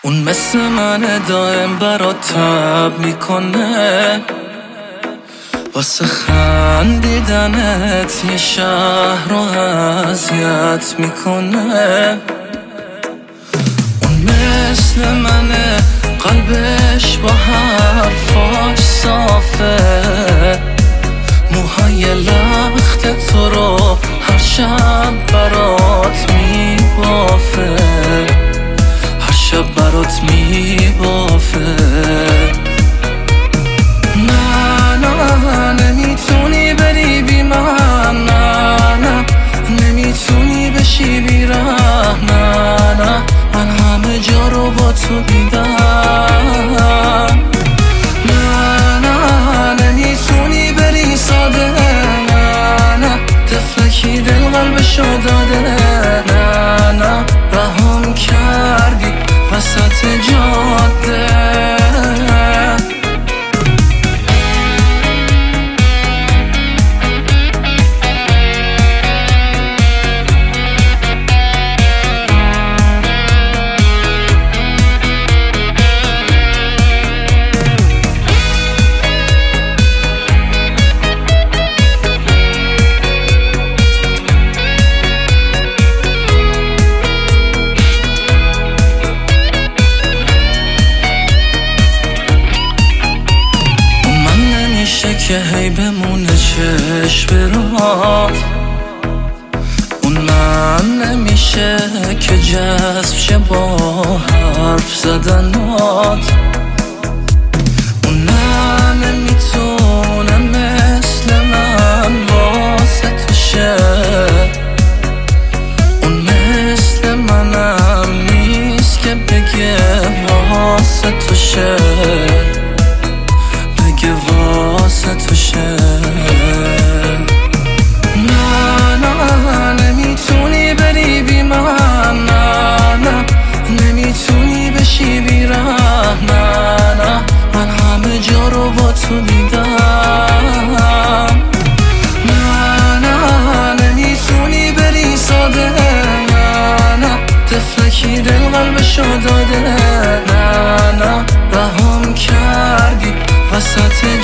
اون مثل من دائم برات تب میکنه، واسه خندیدنت یه شهر رو اذیت میکنه. اون مثل منه قلبش با حرفاش صافه، موهای لخت تو رو هر شب برات میبافه، هر شب برات میبافه. نه نه نمیتونی بری بی من، نه نه نمیتونی بشی بی ره، نه نه من همه جا رو با تو دیدم. نه نه نمیتونی بری ساده، نه نه طفلکی دل قلبشو داده، نه نه رهم کردی وسط جاده. که هی بمونه چشم برات، اون من نمیشه که جذب شه با حرف زدنات، اون نه نمیتونه مثل من واسه تو شه، اون مثل منم نیست که بگه واسه تو شه، واسه تو شه. نه نه نمیتونی بری بی من، نه نه نمیتونی بشی بی ره، نه نه من همه جا رو با تو دیدم. نه نه نمیتونی بری ساده، نه نه طفلکی دل قلبشو داده، نه نه رهم کردی وسط